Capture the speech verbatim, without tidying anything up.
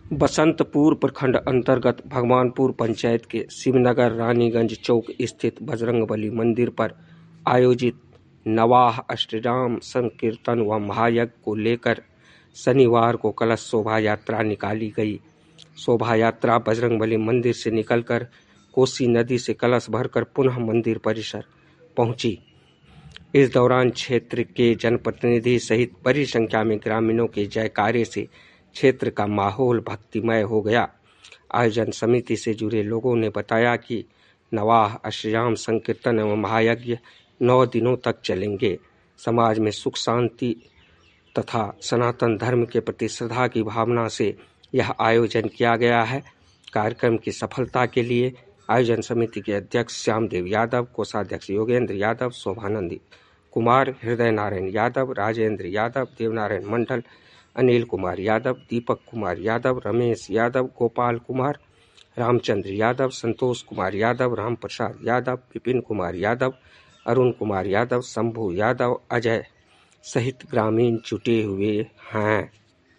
बसंतपुर प्रखंड अंतर्गत भगवानपुर पंचायत के शिवनगर रानीगंज चौक स्थित बजरंगबली मंदिर पर आयोजित नवाह अष्टयाम संकीर्तन व महायज्ञ को लेकर शनिवार को कलश शोभा यात्रा निकाली गई। शोभा यात्रा बजरंगबली मंदिर से निकलकर कोसी नदी से कलश भरकर पुनः मंदिर परिसर पहुंची। इस दौरान क्षेत्र के जनप्रतिनिधि सहित बड़ी संख्या में ग्रामीणों के जयकारे से क्षेत्र का माहौल भक्तिमय हो गया। आयोजन समिति से जुड़े लोगों ने बताया कि नवाह अष्टयाम संकीर्तन एवं महायज्ञ नौ दिनों तक चलेंगे। समाज में सुख शांति तथा सनातन धर्म के प्रति श्रद्धा की भावना से यह आयोजन किया गया है। कार्यक्रम की सफलता के लिए आयोजन समिति के अध्यक्ष श्यामदेव यादव, कोषाध्यक्ष योगेंद्र यादव, शोभानंदी कुमार, हृदय नारायण यादव, राजेंद्र यादव, देवनारायण मंडल, अनिल कुमार यादव, दीपक कुमार यादव, रमेश यादव, गोपाल कुमार, रामचंद्र यादव, संतोष कुमार यादव, राम प्रसाद यादव, विपिन कुमार यादव, अरुण कुमार यादव, शंभू यादव, अजय सहित ग्रामीण जुटे हुए हैं।